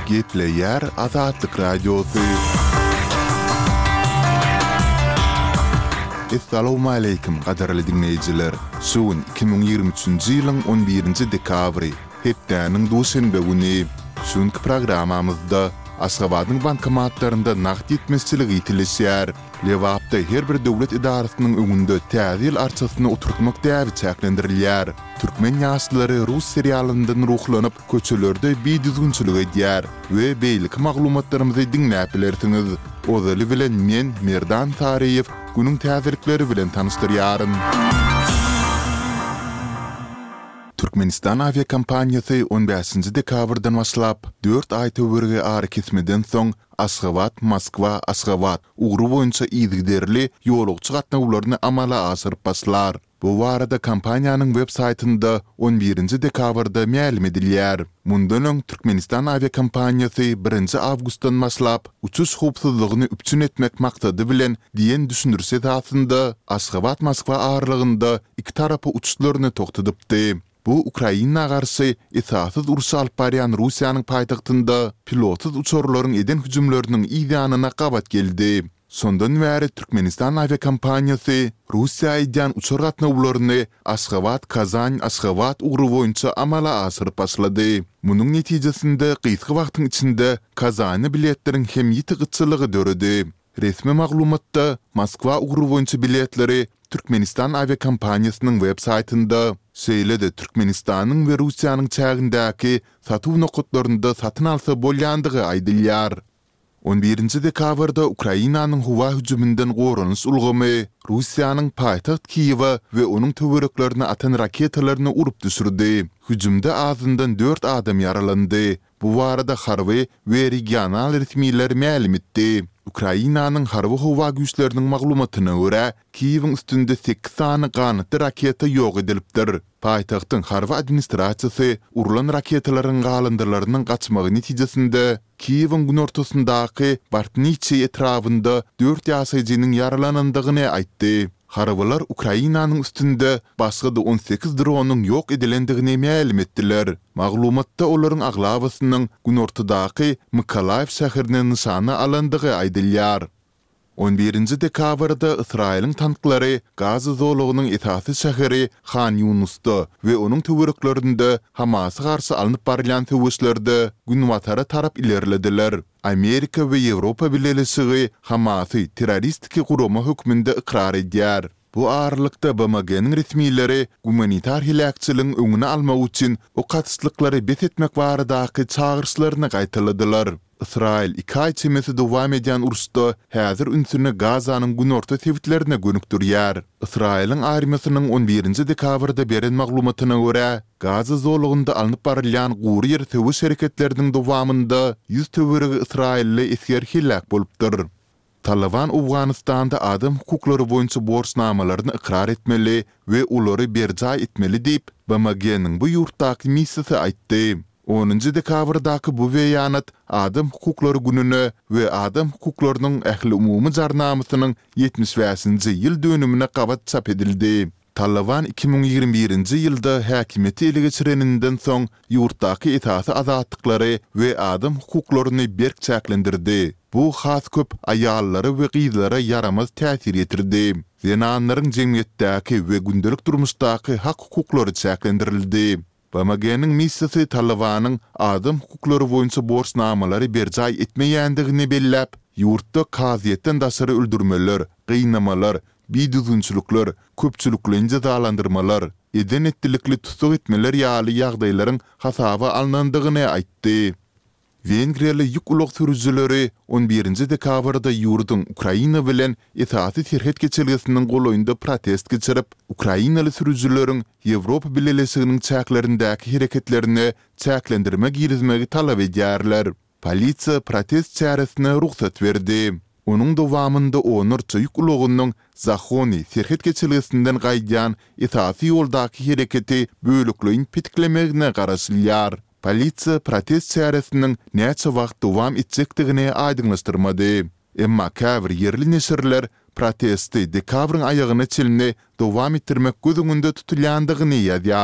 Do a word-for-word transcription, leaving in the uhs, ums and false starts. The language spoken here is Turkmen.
Gepleyer Azatlık Radyosu. Assalamu alaykum qadarly dinleyijiler. Şuun iki bin ýygrimi üçünji ýylyň on birinji dekabry, hepdäniň duşanbe güni. Şuňky programamyzda Aşgabatyň bankomatlarynda naqd ýetmezçiligi ýitilýär. Lewapda her bir döwlet idarasynyň öňünde täzil arçasyny oturtmak däbi çäklendirilýär. Türkmen ýaşlary rus serialyndan ruhlanyp köçelerde biýdüzgünçilik edýär we beýlik maglumatlarymyzy dinläp bilersiňiz. Ozaly bilen men Merdan Tariýew günüň täzirlikleri bilen tanışdyrýarym. Türkmenistan aviakompaniyasy on beşinji dekabrdan başlap dört ay töwerge ary kesmeden soň Aşgabat, Moskwa, Aşgabat ugru boýunça ýygyderli ýolugçy gatnawlaryny amala aşyryp başlar. Bu barada kompaniýanyň web saytynda on birinji dekabrda ma'lum edilýär. Mundan öň Türkmenistan aviakompaniyasy birinji awgustdan başlap uçuş howpsuzlygyny üpçün etmek maksady bilen diýen düşünürse esasynda Aşgabat, Moskwa aralygynda iki tarapy uçuşlaryny toktadypdy. Bu Ukraina garşy esassız uruş alyp barýan Russiýanyň paýtagtynda pilotsuz uçurlaryň eden hüjümleriniň ýygynyna gabat geldi. Sondan bäri Türkmenistan aviakompaniyasy Russiýa eden uçur gatnawlaryny Aşgabat, Kazan, Aşgabat ugru boýunça amala aşyryp başlady. Munyň netijesinde gysga wagtyň içinde Kazany biletleriň hem ýytygyçylygy döredi. Resmi maglumatda Moskwa ugru boýunça biletleri Türkmenistan aviakompaniýasynyň web saytynda şeýle-de Türkmenistanyň we Russiýanyň çägindäki satuw nokatlarynda satyn alsa bolýandygy aýdylýar. on birinji dekabrda Ukrainanyň howa hüjümünden goranyş ulgamy Russiýanyň paýtagt Kiýewa we onuň töwereklerine atan raketalaryny urup düşürdi. Hüjümde azyndan dört adam yaralandy. Bu barada harby we regional resmiýetler ma'lum etdi. Ukrainanyň harby howa güýçleriniň maglumatyna görä, Kiýewiň üstünde sekiz sany ganatly raketa ýok edilipdir. Paýtagtyň harby administrasiýasy urulan raketalaryň galyndylarynyň gaçmagy netijesinde Kiýewiň gün ortasyndaky Bartniçi etrafynda dört ýaşaýjynyň yaralanandygyny aýtdy. Harbylar Ukrainanyň üstünde başga da on sekiz dronyň ýok edilendigini ma'lum etdiler. Maglumatda olaryň aglabasynyň gün ortadaky Mykolaýew şäherine nişana alandygy aýdylýar. on birinji dekabrda Israýelyň tanklary Gaza zolugynyň esasy şäheri Han Yunusda we onuň töwereklerinde Hamas'a garşy alınıp barýan töweşlerde gün watara tarap ilerlediler. Amerika we Ýewropa bilelisigi Hamasy terroristiki gurama hökmünde ikrar edýär. Bu aralykda B M G'niň resmiýetleri humanitar hilakçylygyň öňüne almak üçin o gatyşlyklary bet etmek baradaky çağırşlaryny gaýtalydylar. Israil iki ay çemesi dowam edýän urusda häzir ünsüni Gazanyň gün orta tewitlerine gönükdirýär. Israýlyň armiýasynyň on birinji dekabrda beren maglumatyna görä, Gaza zolugynda alınıp barylýan gury ýer töwüş hereketleriniň dowamynda ýüz töweregi Israilli esger hilak bolupdyr. Taliban Awganystanda adam hukuklary boýunça borçnamalaryny ikrar etmeli we ulary berjaý etmeli diýip B M G'niň bu ýurtdaky missiýasy aýtdy. onunji dekabrdaky bu beýanat adam hukuklary gününe we adam hukuklarynyň ähli umumy jarnamasynyň yetmiş beşinji ýyl dönümine gabat çap edildi. Taliban iki bin ýygrimi birinji ýylda häkimeti ele geçireninden soň ýurtdaky esasy azatlyklary we adam hukuklaryny berk çäklendirdi. Bu has köp aýallary we gyzlara yaramaz täsir ýetirdi. Zenanlaryň jemgyýetdäki we gündelik durmuşdaky hak hukuklary çäklendirildi. B M G'niň missiýasy Talibanyň adam hukuklary boýunça borçnamalary berjaý etmeýändigini belläp, ýurtda kaziýetden daşary öldürmeler, gynamalar, biýdüzgünçilikler, köpçüliklerini jazalandyrmalar, eden etdilikli tutuk etmeler ýaly ýagdaýlaryň hasaba alınandygyny aýtdy. Wengriýaly ýük ulak sürüjileri on birinji dekabrda ýurduň Ukraina bilen esasy terhet geçirgesiniň golaýynda protest geçirip, Ukrainaly sürüjileriň Ýewropa bileliginiň çäklerindäki hereketlerini çäklendirmek girizmegi talap edýärler. Polisiýa protest çäresine ruhsat berdi. Onuň dowamynda onurça ýük ulagynyň Zahoni terhet geçirgesinden gaýdýan esasy ýoldaky hereketi bölükleýin pitiklemegine garaşylýar. Polisiýa protest çäresiniň näçe wagt dowam etjekdigini aýdyňlaşdyrmady. Emma käbir ýerli neşirler protesti dekabryň aýagyna çelini dowam etdirmek gözüňünde tutulýandygyny ýazýar.